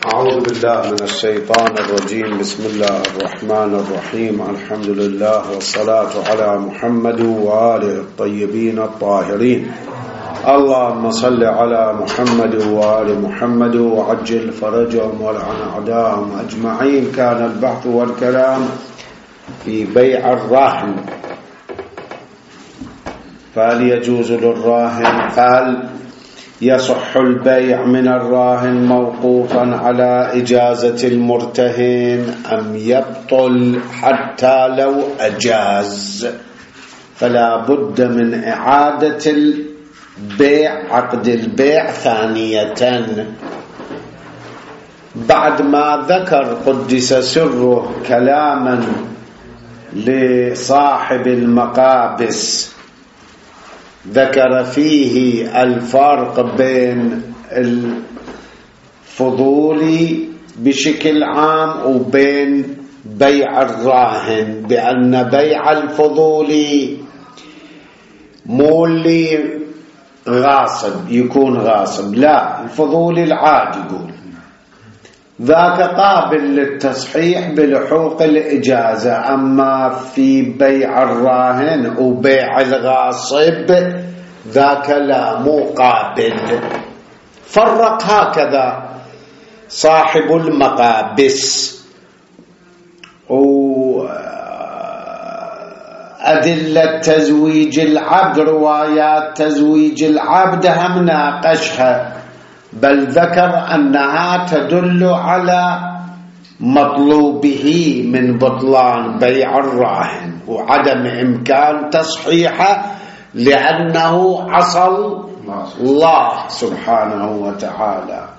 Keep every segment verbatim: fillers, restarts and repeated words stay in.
أعوذ بالله من الشيطان الرجيم. بسم الله الرحمن الرحيم. الحمد لله والصلاة على محمد وآله الطيبين الطاهرين. اللهم صل على محمد وآل محمد وعجل فرجهم والعن أعداءهم أجمعين. كان البحث والكلام في بيع الراهن، فهل يجوز للراهن هل يصح البيع من الراهن موقوفا على إجازة المرتهن أم يبطل حتى لو أجاز؟ فلا بد من إعادة البيع، عقد البيع ثانية بعد ما ذكر قدس سره كلاما لصاحب المقابس ذكر فيه الفرق بين الفضولي بشكل عام وبين بيع الراهن، بأن بيع الفضولي مو اللي غاصب يكون غاصب، لا، الفضولي العادي يقول ذاك قابل للتصحيح بلحوق الإجازة. أما في بيع الراهن وبيع الغاصب ذاك لا، مو قابل. فرق هكذا صاحب المقابس. وأدلة تزويج العبد، روايات تزويج العبد هم ناقشها، بل ذكر أنها تدل على مطلوبه من بطلان بيع الراهن وعدم إمكان تصحيحه لأنه عصى الله سبحانه وتعالى.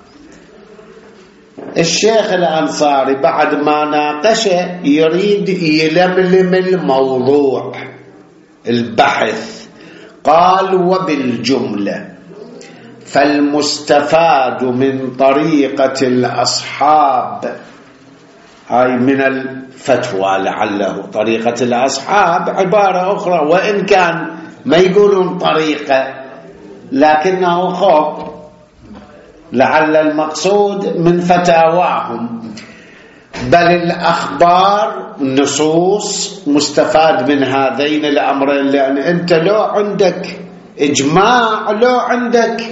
الشيخ الأنصاري بعد ما ناقشه يريد يلملم الموضوع البحث، قال: وبالجملة فالمستفاد من طريقة الأصحاب، هاي من الفتوى لعله طريقة الأصحاب عبارة أخرى، وإن كان ما يقولون طريقة لكنه خوف، لعل المقصود من فتاواهم، بل الأخبار نصوص مستفاد من هذين الأمرين، لأن أنت لو عندك إجماع لو عندك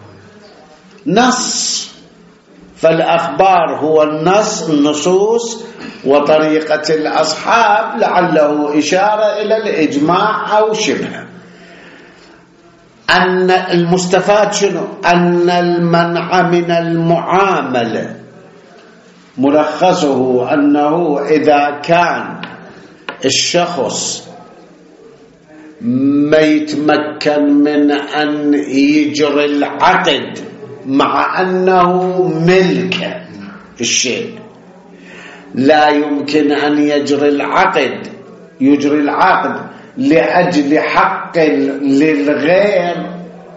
نص، فالأخبار هو النص النصوص، وطريقة الأصحاب لعله إشارة إلى الإجماع أو شبه. أن المستفاد شنو؟ أن المنع من المعاملة ملخصه أنه إذا كان الشخص ما يتمكن من أن يجري العقد مع أنه ملك الشيء، لا يمكن أن يجري العقد يجري العقد لأجل حق للغير.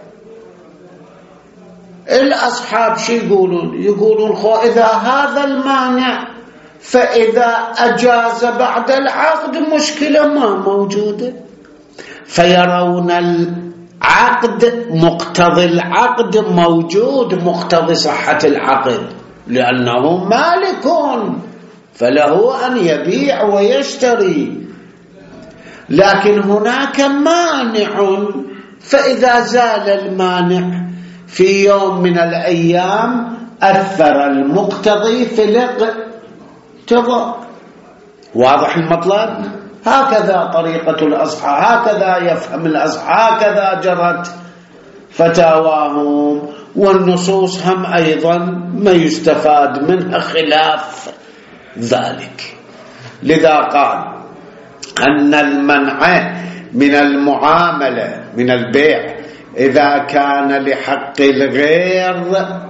الأصحاب شو يقولون؟ يقولون خو إذا هذا المانع فإذا أجاز بعد العقد مشكلة ما موجودة، فيرون العقد مقتضي العقد موجود، مقتضي صحة العقد، لأنه مالك فله أن يبيع ويشتري. لكن هناك مانع، فإذا زال المانع في يوم من الأيام أثر المقتضي في الاقتضاء. واضح المطلب؟ هكذا طريقة الأصحاب، هكذا يفهم الأصحاب، هكذا جرت فتاواهم، والنصوص هم أيضا ما يستفاد منها خلاف ذلك. لذا قال أن المنع من المعاملة من البيع إذا كان لحق الغير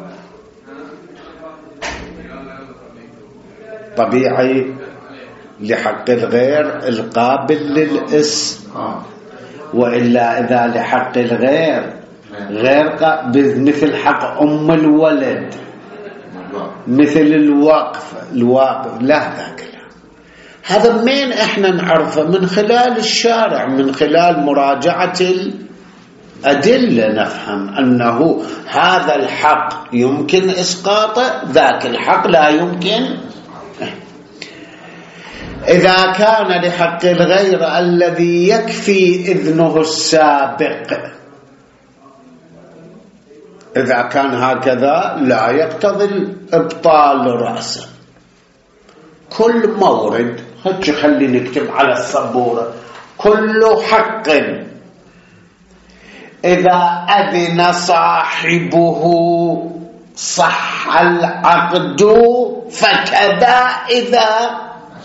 طبيعي، لحق الغير القابل للإس، وإلا إذا لحق الغير غير مثل حق أم الولد، مثل الوقف الواقف، لا ذاك لا. هذا مين إحنا نعرفه؟ من خلال الشارع، من خلال مراجعة أدلة نفهم أنه هذا الحق يمكن إسقاطه، ذاك الحق لا يمكن. إذا كان لحق الغير الذي يكفي إذنه السابق، إذا كان هكذا لا يقتضي الإبطال رأسا. كل مورد، هاتش خلي نكتب على السبورة، كل حق إذا أذن صاحبه صح العقد، فكذا إذا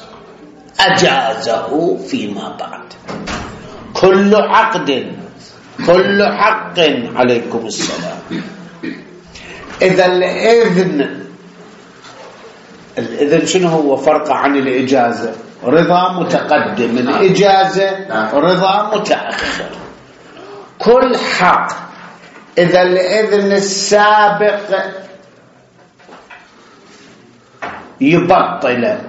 أجازه فيما بعد. كل عقد، كل حق، عليكم السلام. إذا الإذن، الإذن شنو هو؟ فرق عن الإجازة، رضا متقدم، الإجازة رضا متأخر. كل حق إذا الإذن السابق يبطل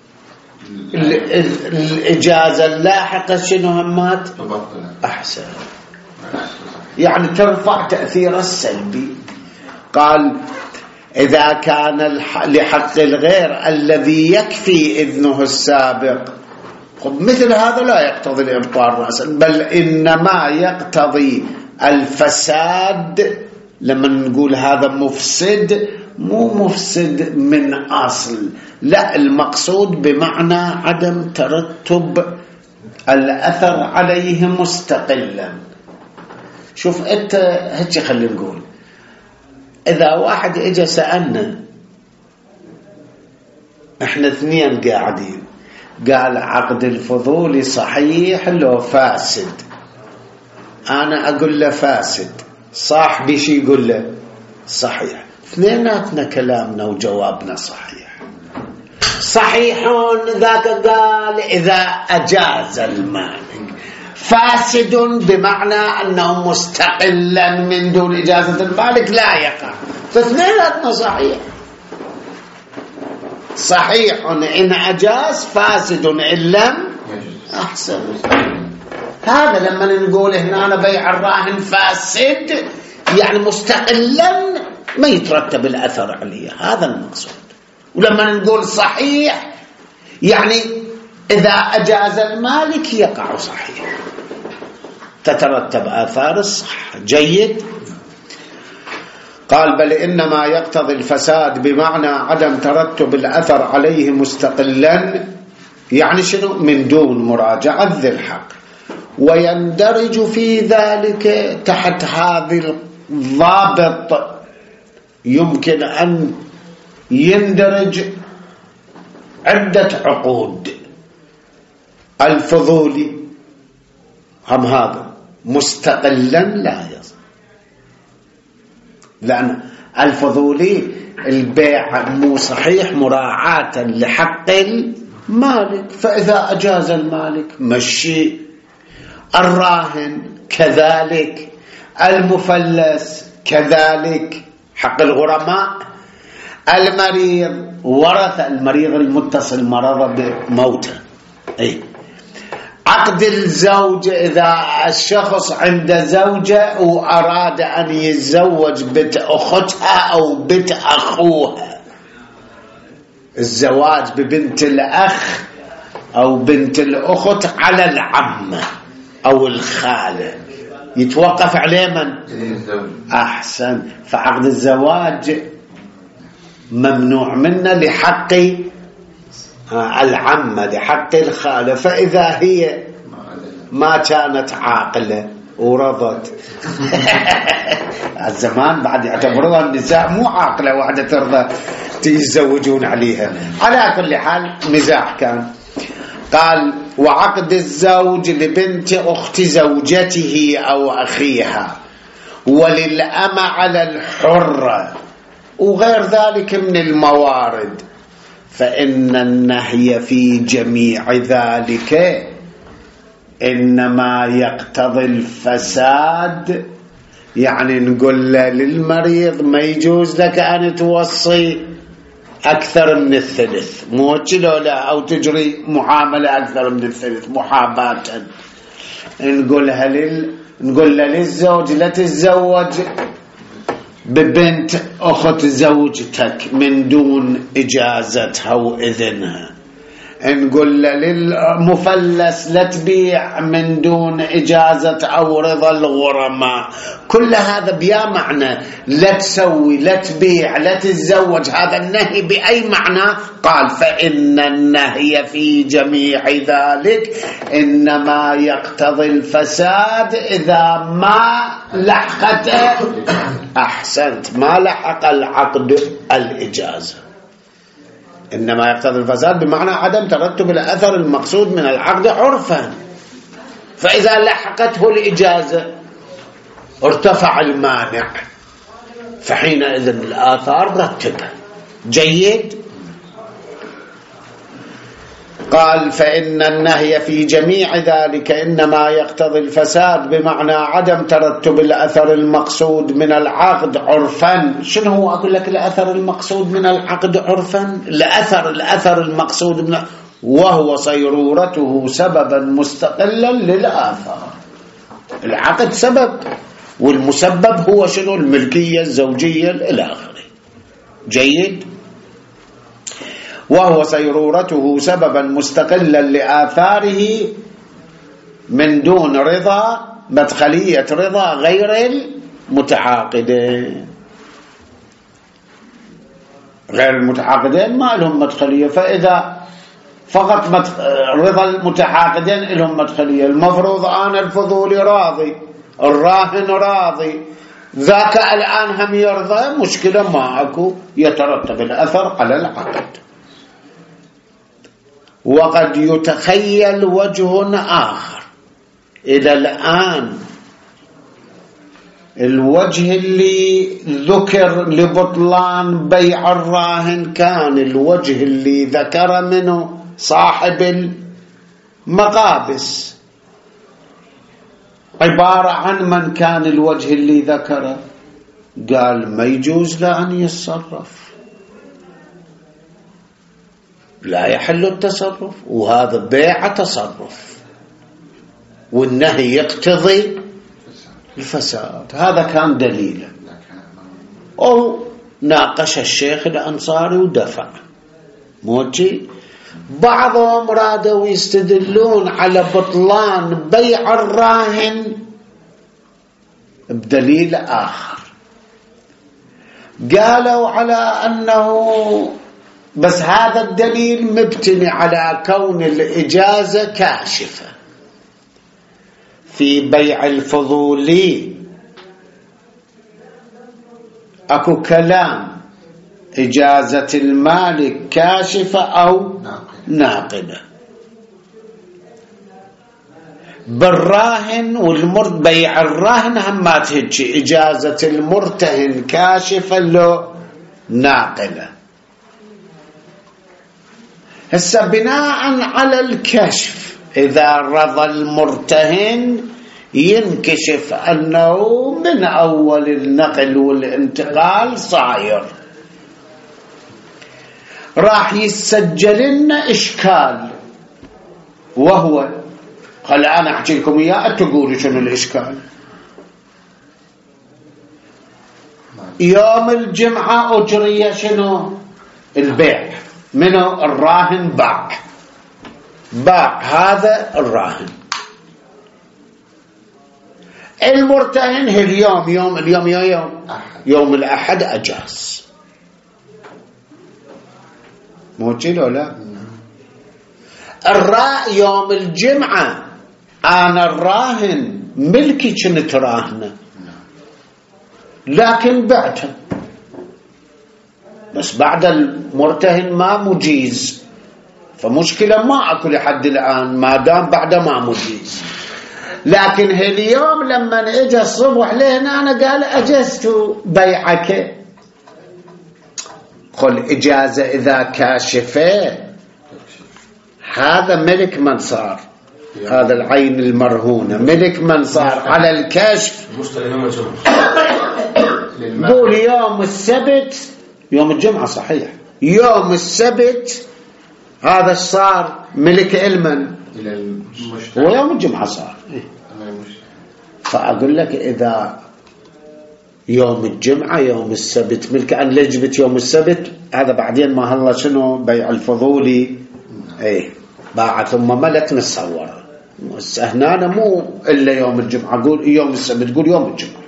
الإجازة اللاحقة، شنو همات؟ أحسن، يعني ترفع تأثير السلبي. قال إذا كان لحق الغير الذي يكفي إذنه السابق، مثل هذا لا يقتضي الإبطال رأسا، بل إنما يقتضي الفساد. لما نقول هذا مفسد، مو مفسد من أصل، لا، المقصود بمعنى عدم ترتب الأثر عليه مستقلا. شوف أنت هيك خلي نقول، إذا واحد إجا سألنا، إحنا اثنين قاعدين، قال عقد الفضولي صحيح لو فاسد، أنا أقول له فاسد، صاحبي شي يقول له صحيح، اثنيناتنا كلامنا وجوابنا صحيح. صحيح ذاك قال إذا أجاز المالك، فاسد بمعنى أنه مستقلا من دون إجازة المالك لا يقع، فاثنيناتنا صحيح. صحيح إن أجاز، فاسد إن لم أحسن. هذا لما نقول هنا أنا بيع الراهن فاسد، يعني مستقلا ما يترتب الأثر عليه، هذا المقصود. ولما نقول صحيح يعني إذا أجاز المالك يقع صحيح، تترتب آثار الصحة. جيد. قال بل إنما يقتضي الفساد بمعنى عدم ترتب الأثر عليه مستقلا، يعني شنو؟ من دون مراجعة ذي الحق. ويندرج في ذلك تحت هذا الضابط يمكن أن يندرج عدة عقود. الفضولي هم هذا مستقلا لا يصح، لأن الفضولي البيع مو صحيح مراعاة لحق المالك، فإذا أجاز المالك مشي. الراهن كذلك، المفلس كذلك، حق الغرماء. المريض ورث، المريض المتصل مرض بموته. أي عقد الزوج، إذا الشخص عنده زوجة وأراد أن يتزوج بنت أختها أو بنت أخوها، الزواج ببنت الأخ أو بنت الأخت على العمة أو الخالة يتوقف عليه من؟ أحسن. فعقد الزواج ممنوع منه لحق العمة، لحق الخالة. فإذا هي ما كانت عاقلة ورضت الزمان بعد يعتبرها النساء مو عاقلة واحدة ترضى تيزوجون عليها. على كل حال مزاح كان. قال وعقد الزوج لبنت أخت زوجته أو أخيها، وللأمة على الحرة، وغير ذلك من الموارد. فإن النهي في جميع ذلك إنما يقتضي الفساد. يعني نقول للمريض ما يجوز لك أن توصي أكثر من الثلث، مو لا، أو تجري معاملة أكثر من الثلث محاباة. نقولها نقول له للزوج لا تتزوج ببنت أخت زوجتك من دون إجازتها وإذنها، نقول له للمفلس لا تبيع من دون إجازة أو رضا الغرماء. كل هذا بيا معنى لا تسوي لا تبيع لا تتزوج. هذا النهي بأي معنى؟ قال فإن النهي في جميع ذلك إنما يقتضي الفساد إذا ما لحقته أحسنت ما لحق العقد الإجازة. إنما يقتضي الفساد بمعنى عدم ترتب الأثر المقصود من العقد عرفا، فإذا لحقته الإجازة ارتفع المانع، فحينئذ الآثار رتبه. جيد. قال فإن النهي في جميع ذلك إنما يقتضي الفساد بمعنى عدم ترتب الأثر المقصود من العقد عرفا. شنو هو أقول لك الأثر المقصود من العقد عرفا؟ الأثر الأثر المقصود من وهو صيرورته سببا مستقلا للآثار. العقد سبب والمسبب هو شنو؟ الملكية الزوجية إلى آخره. جيد. وهو صيرورته سببا مستقلا لآثاره من دون رضا مدخلية رضا غير المتعاقدين. غير المتعاقدين ما لهم مدخلية، فإذا فقط مدخ... رضا المتعاقدين لهم مدخلية. المفروض أنا الفضولي راضي، الراهن راضي، ذاك الآن هم يرضى، مشكلة ما أكو، يترتب الأثر على العقد. وقد يتخيل وجه آخر. إلى الآن الوجه اللي ذكر لبطلان بيع الراهن كان الوجه اللي ذكر منه صاحب المقابس. عبارة عن من كان الوجه اللي ذكره؟ قال ما يجوز له أن يتصرف، لا يحل التصرف، وهذا بيع تصرف، والنهي يقتضي الفساد. هذا كان دليله. أو ناقش الشيخ الأنصاري ودفع موجي. بعضهم رادوا يستدلون على بطلان بيع الراهن بدليل آخر. قالوا على أنه بس هذا الدليل مبتني على كون الإجازة كاشفة في بيع الفضولي. أكو كلام إجازة المالك كاشفة أو ناقدة. بالراهن والمرت بيع الراهن هم ما تهجي إجازة المرتهن كاشفة له ناقلة. هسه بناء على الكشف إذا رضى المرتهن ينكشف أنه من أول النقل والانتقال صاير، راح يسجل لنا إشكال، وهو خل أنا أحكي لكم إياه تقولوا شنو الإشكال. يوم الجمعة أجري شنو البيع، منه الراهن باع باع هذا الراهن. المرتهن اليوم يوم اليوم يوم يوم الأحد أجاز، موجود ولا الراء يوم الجمعة أنا الراهن ملكي كنت راهنه لكن بعته، بس بعد المرتهن ما مجيز، فمشكلة ما أكو لحد الآن ما دام بعد ما مجيز. لكن اليوم لما اجى الصبح لهنا أنا قال أجزت بيعك، قل إجازة إذا كاشفة هذا ملك من صار، هذا العين المرهونة ملك من صار على الكشف. قول يوم السبت يوم الجمعة صحيح، يوم السبت هذا صار ملك المن ويوم الجمعة صار. فأقول لك إذا يوم الجمعة يوم السبت ملك، أن ليش جبت يوم السبت؟ هذا بعدين ما هلا شنو بيع الفضولي ايه باع ثم ملك نتصور. هنا مو إلا يوم الجمعة، قول يوم السبت قول يوم الجمعة.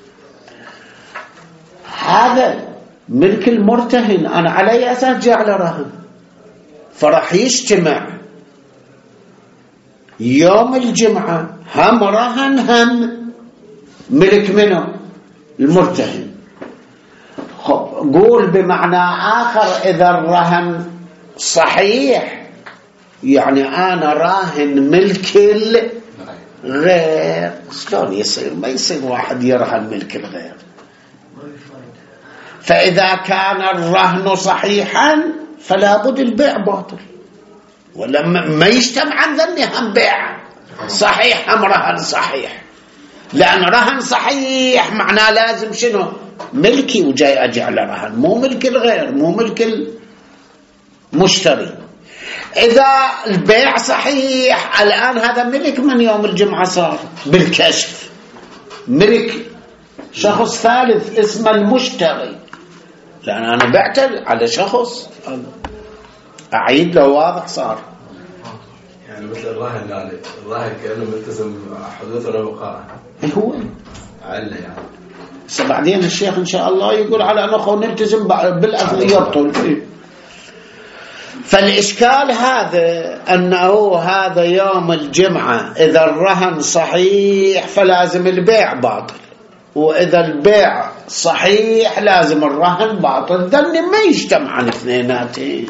هذا ملك المرتهن أنا علي أساس جعل رهن، فرح يجتمع يوم الجمعة هم رهن هم ملك منه المرتهن. قول بمعنى آخر إذا الرهن صحيح يعني أنا راهن ملك الغير. شلون يصير؟ ما يصير واحد يرهن ملك الغير. فإذا كان الرهن صحيحا فلا بد البيع باطل، ولما ما يجتمع عن ذني هم بيع صحيح هم رهن صحيح، لأن رهن صحيح معناه لازم شنو؟ ملكي وجاي أجعل رهن، مو ملك الغير، مو ملك المشتري. إذا البيع صحيح الآن هذا ملك من يوم الجمعة صار بالكشف ملك شخص ثالث اسمه المشتري، لأن أنا بعت على شخص أعيد له واضح صار. يعني مثل الراهن، يعني الراهن كأنه ملتزم حدوث ولا بقاء. هو علة يعني. بعدين الشيخ إن شاء الله يقول على أنه نلتزم بالأصل يبطل فيه. فالإشكال هذا أنه هذا يوم الجمعة إذا الرهن صحيح فلازم البيع باطل، وإذا البيع صحيح لازم الرهن باطل. ذني ما يجتمع عن اثنيناتين.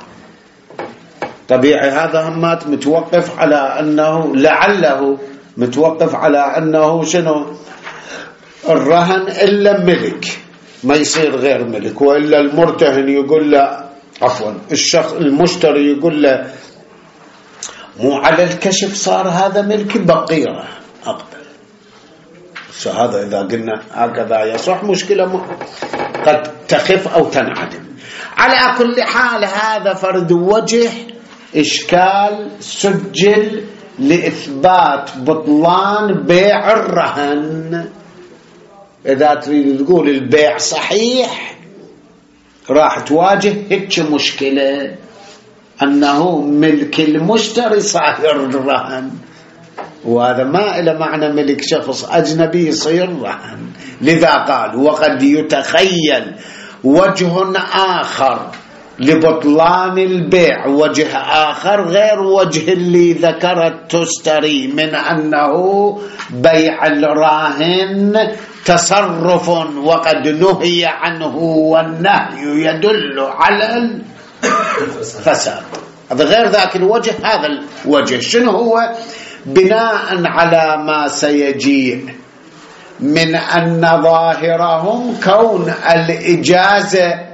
طبيعي هذا همات متوقف على أنه لعله متوقف على أنه شنو الرهن إلا ملك ما يصير غير ملك، وإلا المرتهن يقول له عفوا الشخص المشتري يقول له مو على الكشف صار هذا ملك بقيرة أقبل. هذا إذا قلنا هكذا يصح مشكلة قد تخف أو تنعدم. على كل حال هذا فرد وجه إشكال سجل لإثبات بطلان بيع الرهن. إذا تريد تقول البيع صحيح راح تواجه هيك مشكلة أنه ملك المشتري صاير الرهن، وهذا ما إلى معنى ملك شخص أجنبي يصير رهن. لذا قال وقد يتخيل وجه آخر لبطلان البيع، وجه آخر غير وجه اللي ذكرت تستري من أنه بيع الراهن تصرف وقد نهي عنه، والنهي يدل على الفساد. هذا غير ذاك الوجه. هذا الوجه شنو هو؟ بناء على ما سيجيء من أن ظاهرهم كون الإجازة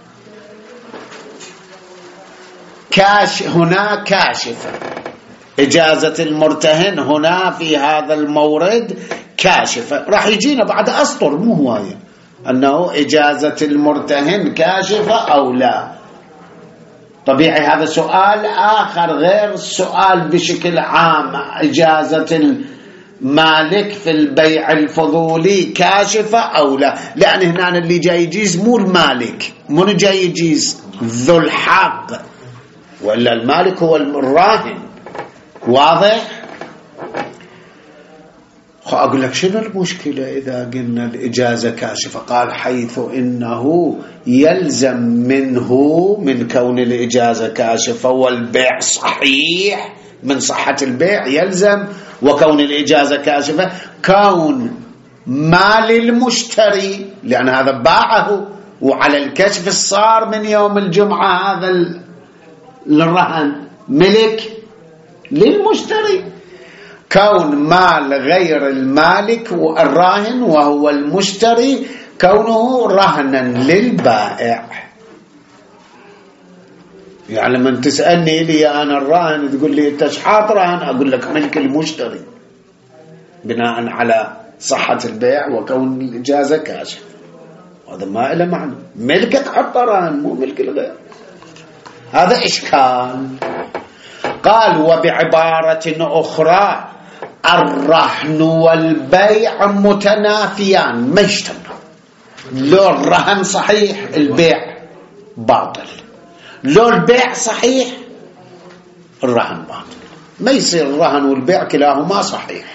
كاش هنا كاشفة، إجازة المرتهن هنا في هذا المورد كاشفة. راح يجينا بعد أسطر مو هواية أنه إجازة المرتهن كاشفة أو لا. طبيعي هذا سؤال آخر غير السؤال بشكل عام إجازة المالك في البيع الفضولي كاشفة أو لا، لأن هنا اللي جاي يجيز مو المالك، من جاي يجيز ذو الحق، وإلا المالك هو الراهن. واضح؟ أقول لك شنو المشكلة إذا قلنا الإجازة كاشفة؟ قال حيث إنه يلزم منه من كون الإجازة كاشفة والبيع صحيح، من صحة البيع يلزم وكون الإجازة كاشفة كون مال المشتري، لأن هذا باعه وعلى الكشف صار من يوم الجمعة هذا الرهن ملك للمشتري، كون مال غير المالك والراهن وهو المشتري كونه رهنا للبائع. يعني من تسألني لي أنا الراهن تقول لي تشحاط رهن، أقول لك ملك المشتري بناء على صحة البيع وكون الإجازة كاشف. هذا ما إله معنى، ملكك حط رهن مو ملك الغير. هذا إشكال. قال وبعبارة أخرى الرهن والبيع متنافيان ما يجتمعون. لو الرهن صحيح البيع باطل، لو البيع صحيح الرهن باطل. ما يصير الرهن والبيع كلاهما صحيح،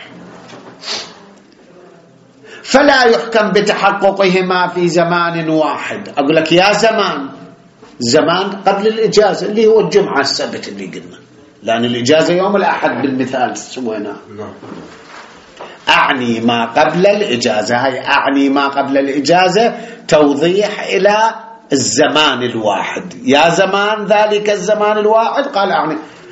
فلا يحكم بتحققهما في زمان واحد. أقول لك يا زمان، زمان قبل الإجازة اللي هو الجمعة السبت اللي قلنا، لأن الإجازة يوم الأحد بالمثال سوينا. أعني ما قبل الإجازة، هاي أعني ما قبل الإجازة توضيح إلى الزمان الواحد. يا زمان ذلك الزمان الواحد، قال أعني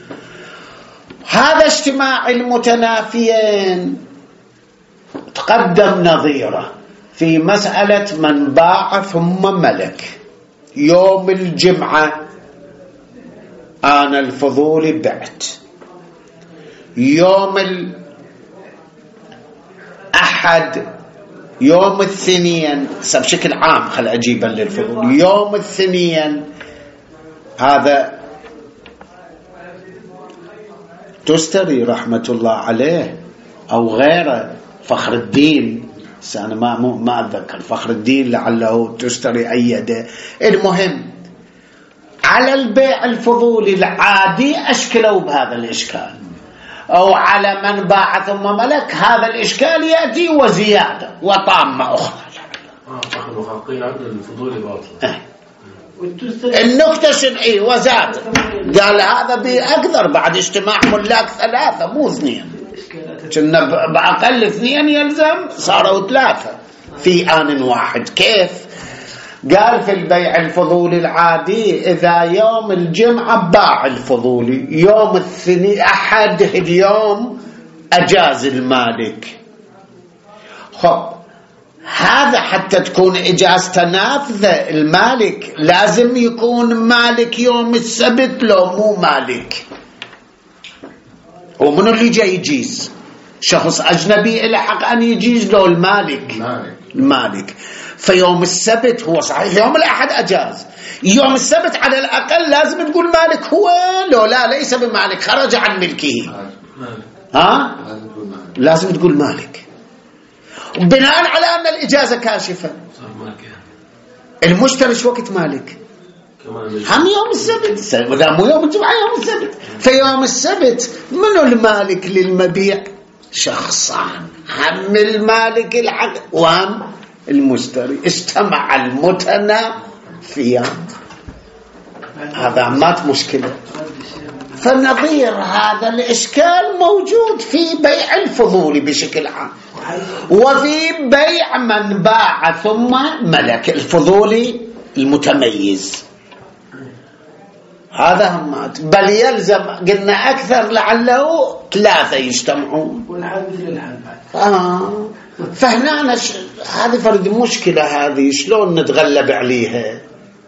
هذا اجتماع المتنافيين تقدم نظيره في مسألة من باع ثم ملك. يوم الجمعة أنا الفضول بعت، يوم الأحد، يوم الاثنين بشكل عام خل أجيبا للفضول، يوم الاثنين هذا تستري رحمة الله عليه أو غيره، فخر الدين، أنا ما ما أتذكر فخر الدين لعله تستري أيده. المهم على البيع الفضولي العادي أشكلوا بهذا الإشكال، أو على من باع ثم ملك هذا الإشكال يأتي وزيادة وطامة أخرى. المحققين عند الفضولي باطل. النكتة شنعي وزاد، قال هذا بأكثر بعد اجتماع ملاك ثلاثة مو اثنين، كنا بأقل اثنين يلزم صاروا ثلاثة في آن واحد. كيف؟ قال في البيع الفضولي العادي إذا يوم الجمعة باع الفضولي، يوم الثاني أحد اليوم أجاز المالك. خب هذا حتى تكون إجازة نافذة المالك لازم يكون مالك يوم السبت، لو مو مالك ومن اللي جاي يجيز؟ شخص أجنبي إلى حق أن يجيز له المالك المالك. فيوم السبت هو صحيح، يوم الأحد أجاز، يوم السبت على الأقل لازم تقول مالك هو، لو لا ليس بمالك خرج عن ملكه، ها لازم تقول مالك بناء على أن الإجازة كاشفة. المشتري شو وقت مالك؟ هم يوم السبت، إذا مو يوم الجمعة يوم السبت. فيوم السبت منو المالك للمبيع؟ شخصان، هم المالك الحق وهم المشتري، اجتمع المتنافيان. هذا مات مشكلة. فنظير هذا الإشكال موجود في بيع الفضولي بشكل عام، وفي بيع من باع ثم ملك الفضولي المتميز. هذا همات، بل يلزم قلنا أكثر لعله ثلاثة يجتمعون. آه. فهنا نش... هذه فرد مشكلة، هذه شلون نتغلب عليها؟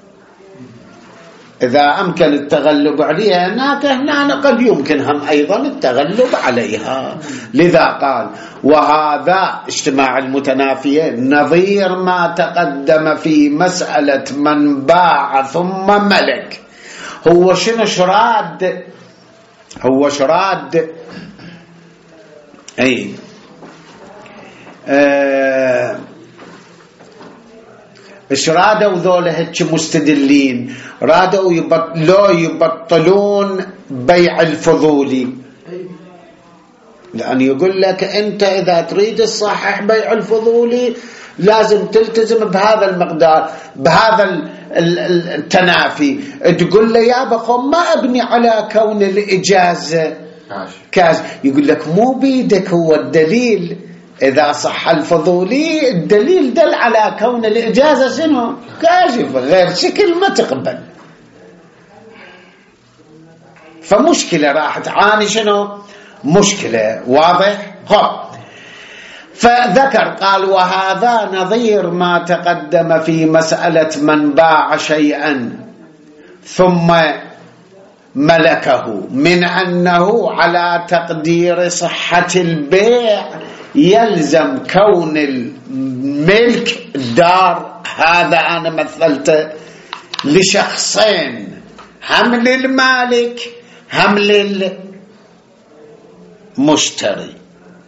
إذا أمكن التغلب عليها هناك، هنا قد يمكن هم أيضا التغلب عليها. لذا قال وهذا اجتماع المتنافيين نظير ما تقدم في مسألة من باع ثم ملك. هو شنو شراد؟ هو شراد أي آه إيش رادوا ذولا هيك مستدلين؟ رادوا يبط... لو يبطلون بيع الفضولي، لأن يقول لك أنت إذا تريد الصحيح بيع الفضولي لازم تلتزم بهذا المقدار، بهذا التنافي. تقول له يا بخو ما أبني على كون الإجازة كاش. يقول لك مو بيدك، هو الدليل إذا صح الفضولي الدليل دل على كون الإجازة شنو؟ كاشفة، غير شكل ما تقبل. فمشكلة راح تعاني شنو؟ مشكلة. واضح؟ خب فذكر قال وهذا نظير ما تقدم في مسألة من باع شيئا ثم ملكه، من أنه على تقدير صحة البيع يلزم كون الملك الدار. هذا أنا مثلته لشخصين، هم للمالك هم للمشتري.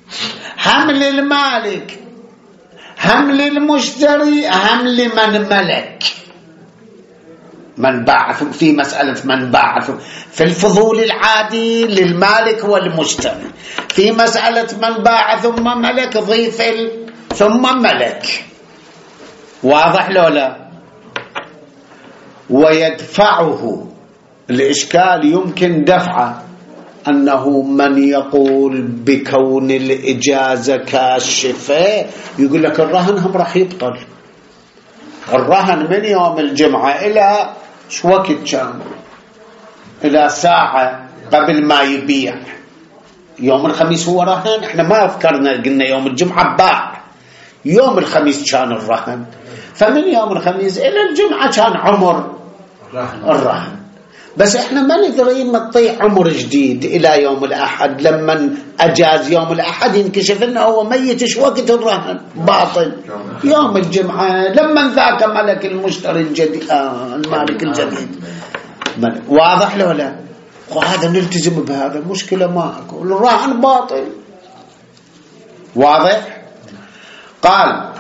هم للمالك هم للمشتري هم لمن ملك. من باع في مسألة من باع في الفضول العادي للمالك والمشتري، في مسألة من باع ثم ملك ضيف ثم ملك. واضح لو لا؟ ويدفعه، الإشكال يمكن دفعه، أنه من يقول بكون الإجازة كاشفة يقول لك الرهن هم راح يبطل. الرهن من يوم الجمعة إلى شو وقت كان؟ إلى ساعة قبل ما يبيع. يوم الخميس هو رهن، احنا ما فكرنا قلنا يوم الجمعة باع، يوم الخميس كان الرهن، فمن يوم الخميس إلى الجمعة كان عمر الرهن. بس احنا ما ندري نطيع عمر جديد إلى يوم الأحد. لما أجاز يوم الأحد ينكشف أنه هو ميت شو وقت الرهن باطل يوم الجمعة. لما ذاك ملك المشتري الجديد آه المالك الجديد. واضح له لا؟ وهذا نلتزم بهذا، مشكلة ما أقول الرهن باطل. واضح؟ قال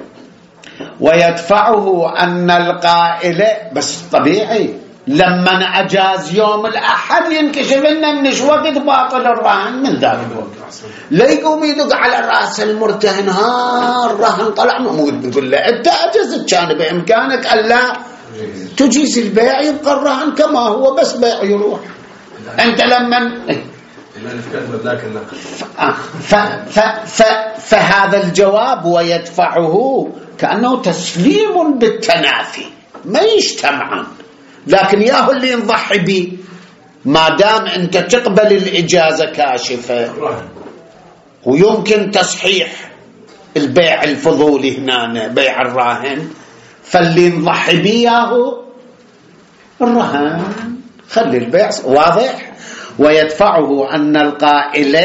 ويدفعه أن القائل، بس طبيعي لما أجاز يوم الأحد ينكشف لنا من شو وقت باطل الرهن من ذاك الوقت. لا يقوم يدق على راس المرتهن ها الرهن طلع ممود، يقول له أنت أجزت، كان بإمكانك ألا تجيز البيع، يبقى الرهن كما هو بس بيع يروح. أنت لما ف... ف... ف... فهذا الجواب ويدفعه كأنه تسليم بالتنافي، ما يجتمعان، لكن ياهو اللي نضحي به ما دام أنت تقبل الإجازة كاشفة ويمكن تصحيح البيع الفضولي هنا بيع الراهن، فاللي نضحي به ياهو الرهن، خلي البيع واضح. ويدفعه أن القائل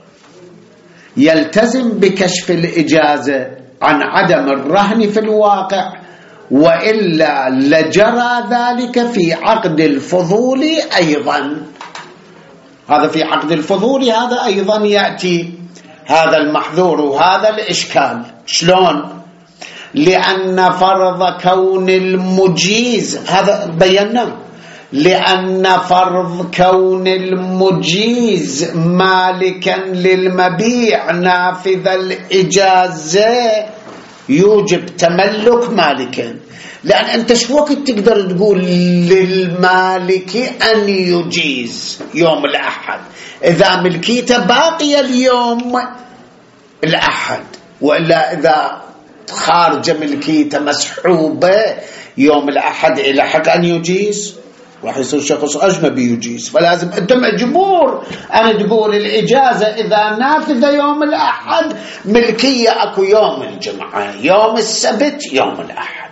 يلتزم بكشف الإجازة عن عدم الرهن في الواقع، وإلا لجرى ذلك في عقد الفضول أيضا. هذا في عقد الفضول هذا أيضا يأتي هذا المحذور وهذا الإشكال. شلون؟ لأن فرض كون المجيز، هذا بينا، لأن فرض كون المجيز مالكا للمبيع نافذ الإجازة يوجب تملك مالكا. لأن أنت شو وقت تقدر تقول للمالك أن يجيز يوم الأحد إذا ملكيته باقية اليوم الأحد، وإلا إذا خارج ملكيته مسحوبة يوم الأحد إلى حق أن يجيز، راح يصير شخص أجنبي يجيز. فلازم أنت مجبور أن تقول الإجازة إذا نافذة يوم الأحد ملكية أكو يوم الجمعة، يوم السبت، يوم الأحد.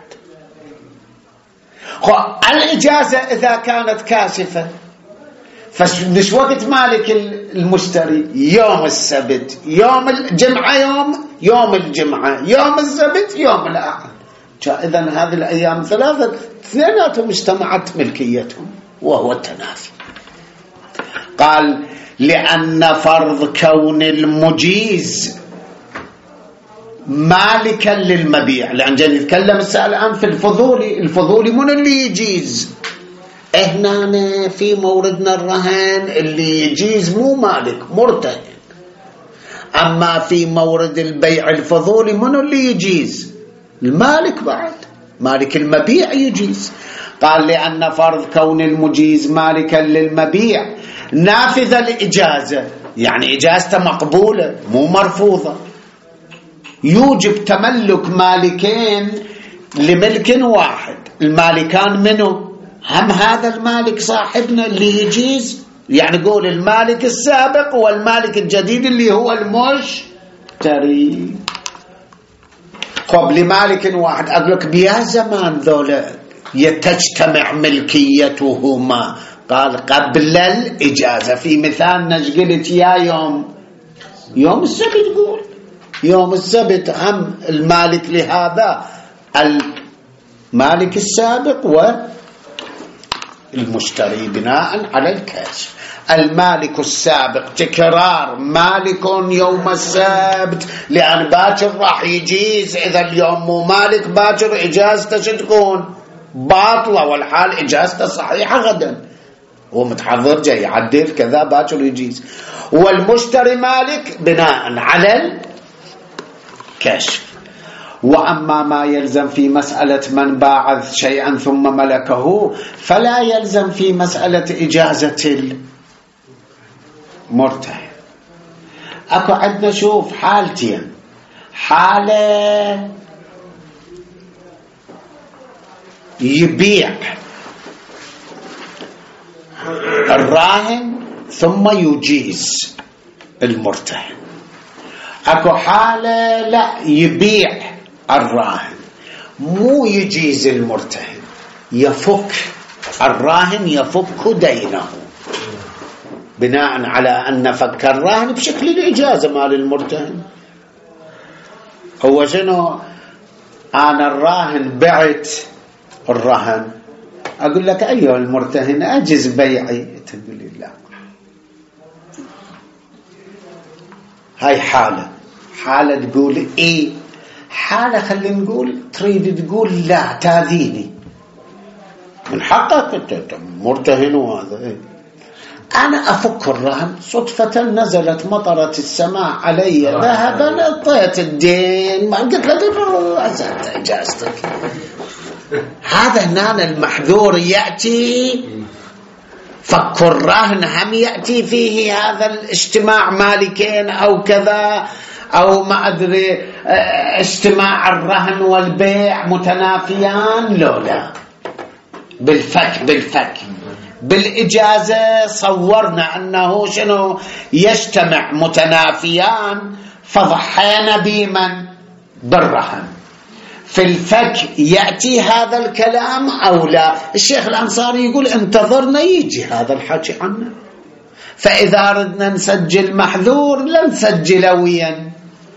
الإجازة إذا كانت كاشفة فمش وقت مالك المشتري يوم السبت، يوم الجمعة يوم يوم الجمعة، يوم السبت، يوم الأحد. إذن هذه الأيام ثلاثة اثنيناتهم اجتمعت ملكيتهم وهو التنافي. قال لأن فرض كون المجيز مالكا للمبيع، لأن جاي نتكلم الآن في الفضولي. الفضولي من اللي يجيز؟ هنا في موردنا الرهن اللي يجيز مو مالك مرتهن، أما في مورد البيع الفضولي من اللي يجيز؟ المالك، بعد مالك المبيع يجيز. قال لأن فرض كون المجيز مالكا للمبيع نافذ الإجازة، يعني إجازته مقبولة مو مرفوضة، يوجب تملك مالكين لملك واحد. المالكان منه هم هذا المالك صاحبنا اللي يجيز، يعني قول المالك السابق والمالك الجديد اللي هو المشتري. خب لمالك واحد أقول لك بيا زمان ذولا يتجتمع ملكيتهما. قال قبل الإجازة. في مثال نجقلت يا يوم يوم السبت، قول يوم السبت هم المالك لهذا المالك السابق المشتري بناء على الكشف. المالك السابق تكرار مالك يوم السبت لأن باكر راح يجيز. إذا اليوم مو مالك باكر إجازته شتكون باطلة، والحال إجازته صحيحة غدا، هو متحضر جاي يعدل كذا باكر يجيز. والمشتري مالك بناء على الكشف. وأما ما يلزم في مسألة من باع شيئا ثم ملكه فلا يلزم في مسألة إجازة المرتهن. أكو عندنا شوف حالتين، حالة يبيع الراهن ثم يجيز المرتهن، أكو حالة لا يبيع الراهن مو يجيز المرتهن، يفك الراهن يفك دينه بناء على أن فك الراهن بشكل الإجازة مال المرتهن. هو شنو؟ أنا الراهن بعت الرهن، أقول لك أيها المرتهن أجز بيعي، تقول لي لا. هاي حالة حالة تقول إيه، حالة خلينا نقول تريد تقول لا تاذيني، من حقك أنت مرتهن وهذا إيه. أنا أفك الرهن صدفة نزلت مطرة السماء علي ذهبا اطيت الدين، ما قلت لك أزلت إجازتك. هذا هنا المحذور يأتي فك الرهن هم يأتي فيه هذا الاجتماع مالكين أو كذا، أو ما أدري اجتماع الرهن والبيع متنافيان، لا لا بالفك بالفك بالإجازة صورنا أنه شنو يجتمع متنافيان، فضحينا بمن بالرهن. في الفك يأتي هذا الكلام أو لا؟ الشيخ الأنصاري يقول انتظرنا يجي هذا الحكي عنه، فإذا ردنا نسجل محذور لا نسجل ويا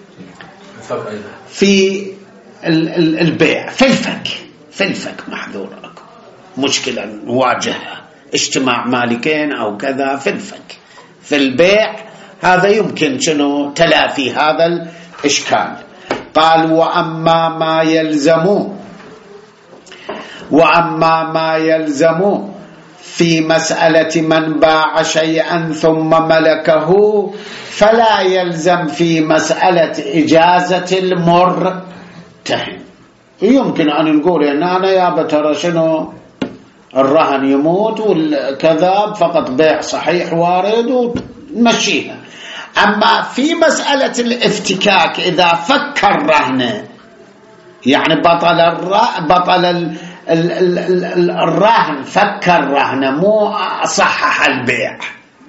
في البيع، في الفك في الفك محذور أكو مشكلة نواجهها، اجتماع مالكين أو كذا في الفك. في البيع هذا يمكن شنو تلافي هذا الإشكال. قال وأما ما يلزم وأما ما يلزم في مسألة من باع شيئا ثم ملكه فلا يلزم في مسألة إجازة المرتهن. يمكن أن نقول إن أنا يا بترى شنو الرهن يموت والكذاب فقط بيع صحيح وارد ونمشيها. أما في مسألة الافتكاك إذا فك الرهن يعني بطل الرهن بطل ال ال ال ال الرهن فك الرهن مو صحح البيع،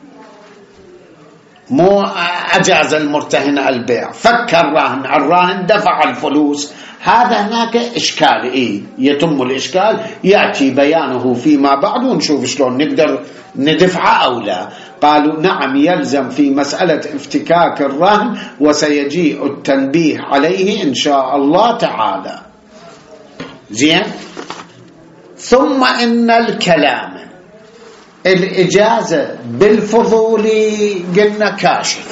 مو أجاز المرتهن البيع، فك الرهن، الراهن دفع الفلوس، هذا هناك إشكال. إيه يتم الإشكال يأتي بيانه فيما بعد ونشوف شلون نقدر ندفع أو لا. قالوا نعم يلزم في مسألة افتكاك الرهن وسيجيء التنبيه عليه إن شاء الله تعالى. زين. ثم إن الكلام الإجازة بالفضول قلنا كاشف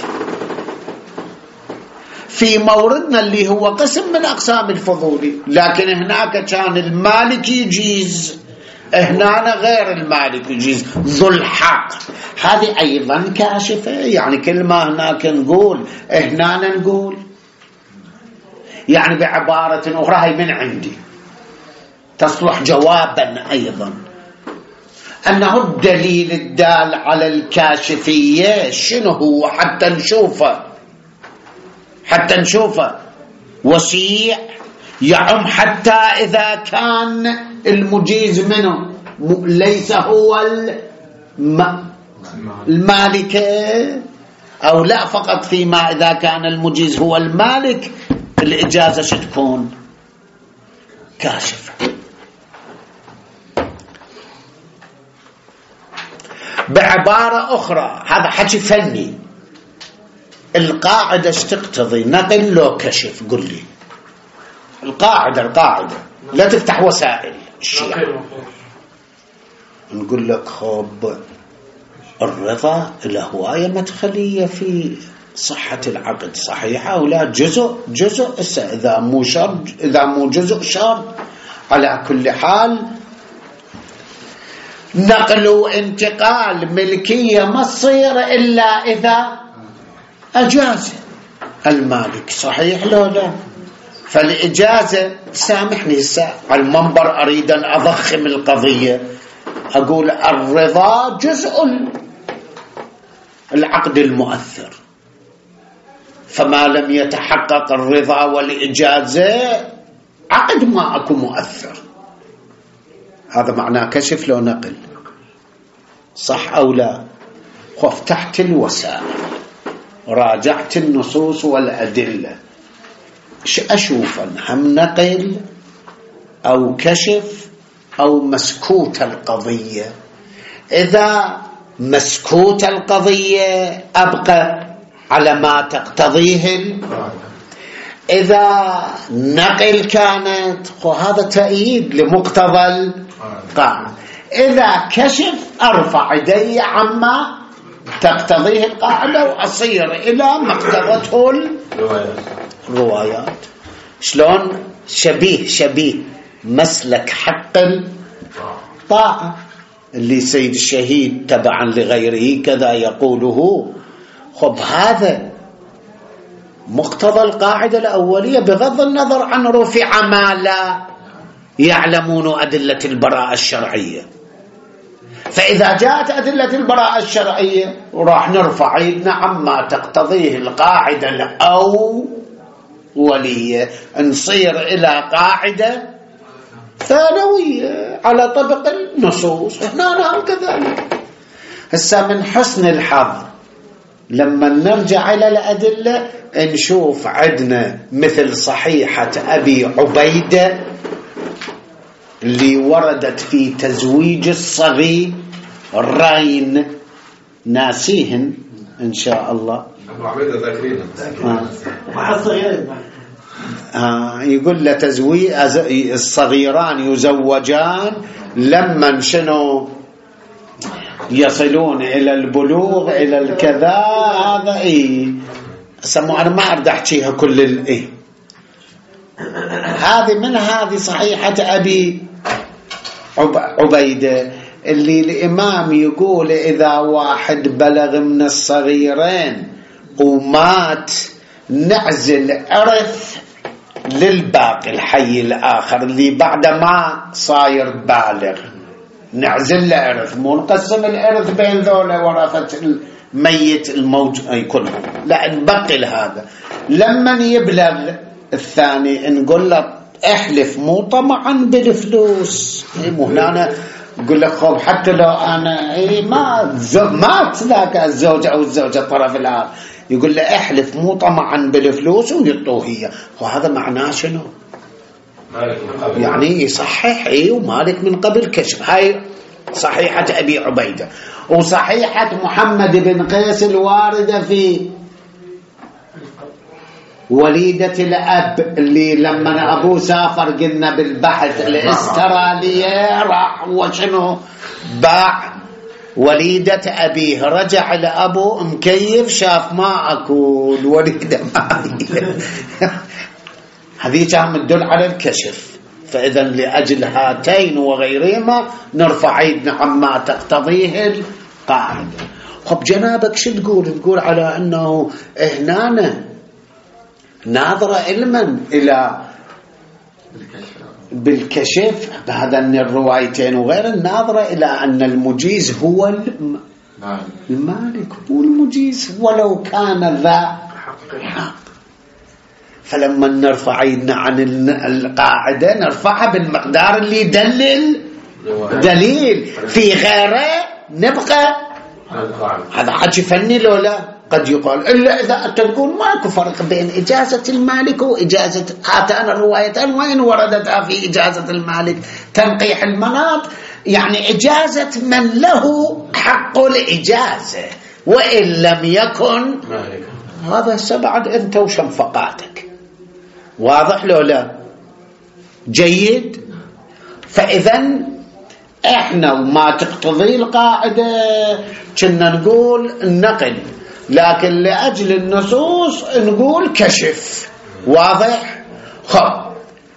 في موردنا اللي هو قسم من أقسام الفضول، لكن هناك كان المالك يجيز، هنا غير المالك يجيز، ذو الحق، هذه أيضا كاشفة. يعني كل ما هناك نقول هنا نقول، يعني بعبارة أخرى هي من عندي تصلح جوابا أيضا، أنه الدليل الدال على الكاشفية شنو هو حتى نشوفه حتى نشوفه وسيع يعم، حتى إذا كان المجيز منه ليس هو المالك أو لا، فقط فيما إذا كان المجيز هو المالك الإجازة ستكون كاشفة. بعبارة أخرى هذا حكي فني، القاعدة اشتقتضي نقل لو كشف؟ قل لي القاعدة القاعدة لا تفتح وسائل الشيعة. نقول لك خب الرضا له هواية مدخلية في صحة العقد، صحيحة أو لا؟ جزء جزء إذا مو شر، إذا مو جزء شر. على كل حال نقل وانتقال ملكية ما تصير إلا إذا أجاز المالك، صحيح لو لا؟ فالإجازة، سامحني على المنبر أريد أن أضخم القضية، أقول الرضا جزء العقد المؤثر، فما لم يتحقق الرضا والإجازة عقد ما أكو مؤثر. هذا معناه كشف لو نقل، صح أو لا؟ وفتحت الوسائل، راجعت النصوص والأدلة، أشوف هم نقل أو كشف أو مسكوت القضية. إذا مسكوت القضية أبقى على ما تقتضيه، إذا نقل كانت وهذا تأييد لمقتضى القاعدة، إذا كشف أرفع يدي عما تقتضيه القاعدة وأصير إلى ما اقتضته الروايات. شلون؟ شبيه شبيه مسلك حق الطاعة اللي سيد الشهيد تبعا لغيره كذا يقوله. خب هذا مقتضى القاعدة الأولية بغض النظر عن رفع ما لا يعلمون أدلة البراءة الشرعية. فإذا جاءت أدلة البراءة الشرعية وراح نرفع يدنا عما تقتضيه القاعدة الأولية، نصير إلى قاعدة ثانوية على طبق النصوص. هنا نعم كذلك. هسا من حسن الحظ لما نرجع إلى الأدلة نشوف عندنا مثل صحيحة أبي عبيدة اللي وردت في تزويج الصغير الرين، ناسيهن إن شاء الله. أبو عبيدة ذاكرين آه يقول لتزويج الصغيران يزوجان لما شنو يصلون إلى البلوغ إلى الكذا. هذا إيه سمو أنا ما أريد أحكيها كل الإيه. هذه من هذه صحيحة أبي عبيدة اللي الإمام يقول إذا واحد بلغ من الصغيرين ومات نعزل إرث للباقي الحي الآخر اللي بعد ما صاير بالغ، نعزل له إرث، مو نقسم الإرث بين ذولا ورثة الميت الموجود أي كلهم، لا نبقي هذا. لما يبلغ الثاني نقول له احلف مو طمعا بالفلوس، مو هنا نقول لك خب حتى لو أنا إيه ما مات ذاك الزوج أو الزوجة الطرف الآخر، يقول له احلف مو طمعا بالفلوس ويطوه هي. وهذا معناه شنو؟ يعني يصحح ايه ومالك من قبل كشف. هاي صحيحة أبي عبيدة. وصحيحة محمد بن قيس الواردة في وليدة الأب اللي لما أبوه سافر قلنا بالبحث الاسترالية راح وشنو باع وليدة أبيه، رجع لأبوه مكيف شاف ما أكو الوليدة معي. هذه كان تدل على الكشف. فإذا لأجل هاتين وغيرهما نرفع يدنا عما تقتضيه القاعدة. خب جنابك شو تقول؟ تقول على أنه هنا ناظرة علما إلى بالكشف بهذا الروايتين وغير الناظرة إلى أن المجيز هو المالك، هو المجيز ولو كان ذا حق. فلما نرفع يدنا عن القاعدة نرفعها بالمقدار اللي يدلل دليل، في غيره نبقى هذا حكي فني لو لا. قد يقال إلا إذا تقول ماكو فرق بين إجازة المالك وإجازة هاتان الروايتان، وين وردتها في إجازة المالك تنقيح المناط، يعني إجازة من له حق الإجازة وإن لم يكن هذا سبعد أنت وشنفقاتك. واضح لو لا؟ جيد. فإذن احنا وما تقتضي القاعدة كنا نقول النقل، لكن لأجل النصوص نقول كشف. واضح؟ خب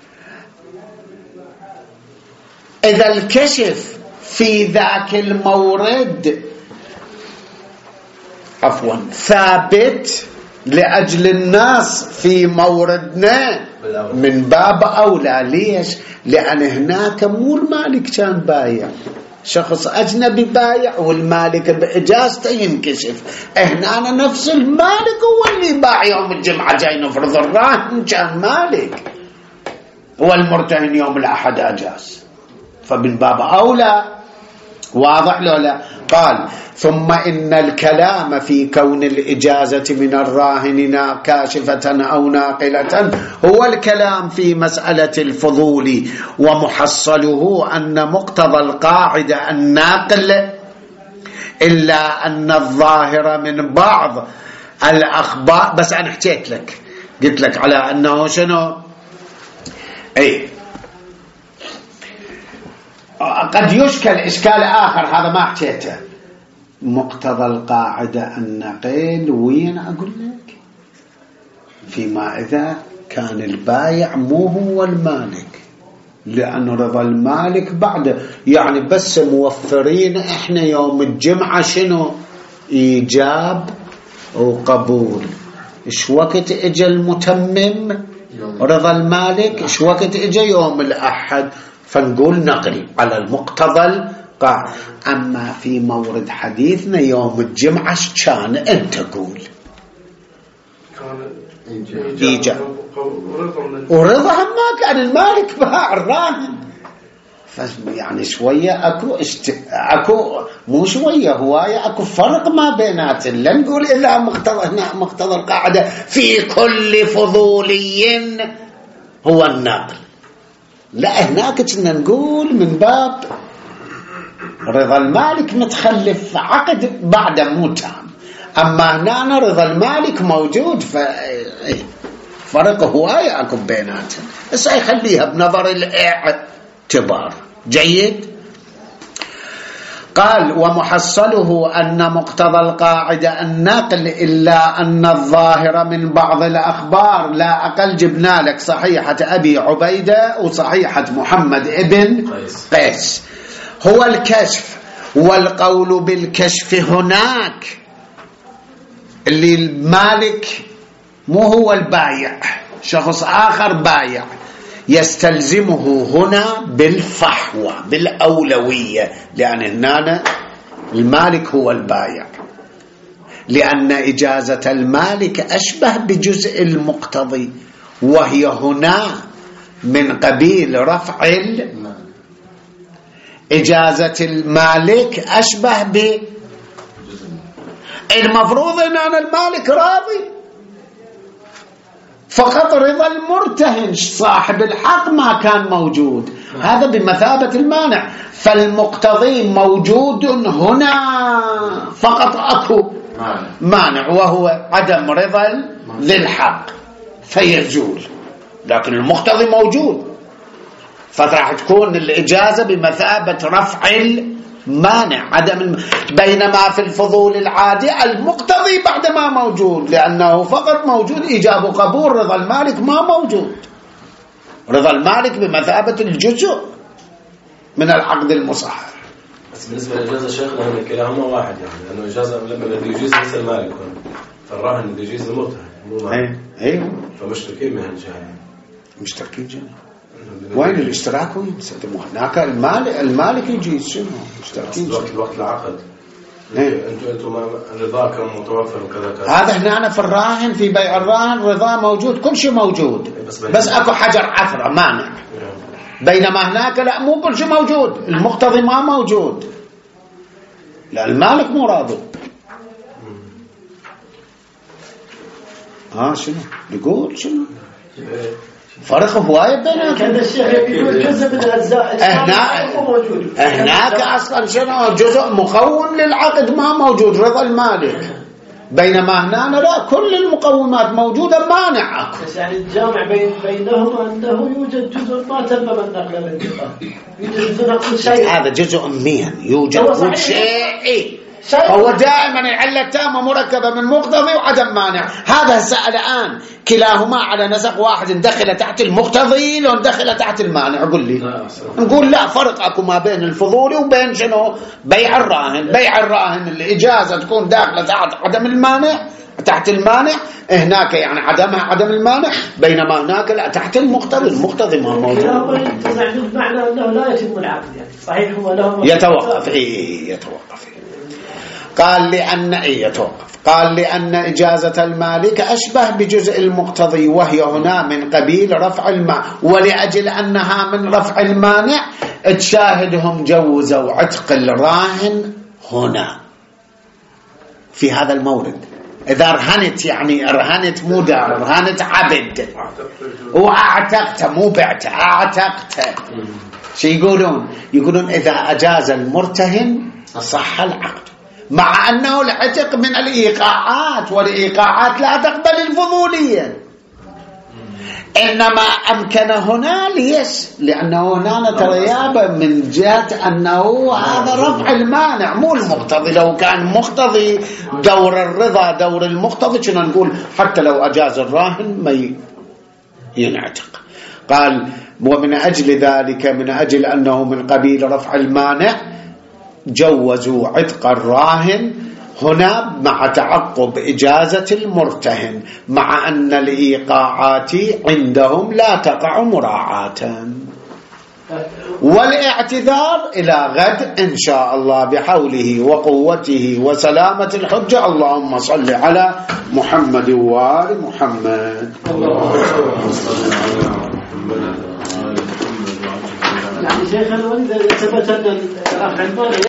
إذا الكشف في ذاك المورد عفوا ثابت لأجل الناس في موردنا من باب أولى. ليش؟ لأن هناك مو المالك كان بايع، شخص أجنبي بايع والمالك بإجازته ينكشف. هنا نفس المالك هو اللي باع يوم الجمعة، جاي نفرض الراهن كان مالك، والمرتهن يوم الأحد أجاز، فمن باب أولى. واضح لو لا؟ قال ثم إن الكلام في كون الإجازة من الراهن كاشفة أو ناقلة هو الكلام في مسألة الفضول، ومحصله أن مقتضى القاعدة الناقل، إلا أن الظاهر من بعض الأخبار. بس أنا حكيت لك، قلت لك على أنه شنو؟ أي قد يشكل إشكال آخر، هذا ما حكيته. مقتضى القاعدة النقل وين؟ أقول لك فيما إذا كان البايع مو هو المالك، لأن رضا المالك بعد، يعني بس موفرين إحنا يوم الجمعة شنو؟ إيجاب وقبول. إيش وقت إجا المتمم رضا المالك؟ إيش وقت إجا؟ يوم الأحد. فنقول نقل على المقتضى القاعدة. أما في مورد حديثنا يوم الجمعة كان أنت قول إيجاب ورضا، ما كان المالك باع الراهن. يعني شوية أكو اشت... أكو مو شوية هواية أكو فرق ما بيناتهم. لا نقول إلا مقتضى هنا مقتضى القاعدة في كل فضولي هو النقل، لا هناك كنا نقول من باب رضا المالك متخلف عقد بعد مو تام. أما هنا رضا المالك موجود، ف... فرق هواية أكو بيناتهم، بس يخليها بنظر الاعتبار. جيد. قال ومحصله أن مقتضى القاعدة النقل، إلا أن الظاهر من بعض الأخبار. لا أقل جبنا لك صحيحة أبي عبيدة وصحيحة محمد ابن قيس هو الكشف. والقول بالكشف هناك اللي المالك مو هو البايع، شخص آخر بايع، يستلزمه هنا بالفحوى بالأولوية، لأن هنا المالك هو البايع، لأن إجازة المالك أشبه بجزء المقتضي، وهي هنا من قبيل رفع إجازة المالك أشبه ب المفروض أن أنا المالك راضي، فقط رضا المرتهن صاحب الحق ما كان موجود، هذا بمثابة المانع. فالمقتضي موجود هنا، فقط أكو مانع وهو عدم رضا ذي الحق فيزول، لكن المقتضي موجود، فراح تكون الإجازة بمثابة رفع المانع عدم الم... بينما في الفضول العادي المقتضي بعد ما موجود، لأنه فقط موجود إيجاب وقبول، رضا المالك ما موجود. رضا المالك بمثابة الجزء من العقد المصحح. بس بالنسبة للإجازة شيخنا هم كلاهما واحد، يعني لأنه إجازة لما الذي يجيز ليس المالك، فالراهن الذي يجيز المرتهن مو مالك. أيوه فمشتركين من هالجهة، مشتركين جميعا. وين الاشتراك؟ وين يسموه هناك؟ المال المالك يجيز شنو مشتركين وقت وقت العقد. انتم انتم رضاكم متوفر وكذا كذا. هذا هنا أنا في الراهن، في بيع الراهن رضا موجود، كل شيء موجود، بس, بس اكو حجر عثره مانع. بينما هناك لا، مو كل شيء موجود، المقتضي ما موجود، لا المالك مو راضي. ها شنو يقول؟ شنو فرق هواية بينهم؟ كان الشيخ يقول جزء من الأجزاء موجود، هناك أصلا شنو جزء مكون للعقد ما موجود، رضا المالك. بينما هنا لا، كل المقومات موجودة، مانع. بس يعني الجامع بين بينهما أنه يوجد جزء ما تم من نقل الانتقال، يوجد جزء نقل شيء، هذا جزء مين يوجد كل شيء. هو دائما العلة التامة مركبة من مقتضي وعدم مانع. هذا سأل الآن كلاهما على نسق واحد، دخل تحت المقتضي لو دخل تحت المانع. قل لي. نقول لا، فرق أكو ما بين الفضولي وبين شنو بيع الراهن. بيع الراهن الإجازة تكون داخلة تحت عدم المانع، تحت المانع هناك يعني عدمها عدم المانع، بينما هناك لا تحت المقتضي. المقتضي ما موجود. معنى أنه لا يتم العقد يعني صحيح هو له يتوقف. إيه يتوقف. قال لأن إيه يتوقف. قال لأن إجازة المالك أشبه بجزء المقتضي، وهي هنا من قبيل رفع المانع، ولأجل أنها من رفع المانع تشاهدهم جوزوا عتق الراهن هنا في هذا المورد. إذا رهنت يعني رهنت مو دار، رهنت عبد وأعتقت مو بعت، أعتقت. شو يقولون؟ يقولون إذا أجاز المرتهن صح العقد، مع أنه العتق من الإيقاعات، والإيقاعات لا تقبل الفضولية. إنما أمكن هنا ليش؟ لأنه هنا نترياب من جهة أنه هذا رفع المانع مو المقتضي. لو كان مقتضي دور الرضا دور المقتضي كنا نقول حتى لو أجاز الراهن ما ينعتق. قال ومن أجل ذلك، من أجل أنه من قبيل رفع المانع، جوزوا عتق الراهن هنا مع تعقب إجازة المرتهن، مع أن الإيقاعات عندهم لا تقع مراعاة. والاعتذار إلى غد إن شاء الله بحوله وقوته وسلامة الحجة. اللهم صل على محمد وآل محمد. اللهم صل على محمد وآل محمد. يعني شيخنا وإذا ثبت أن رفع المانع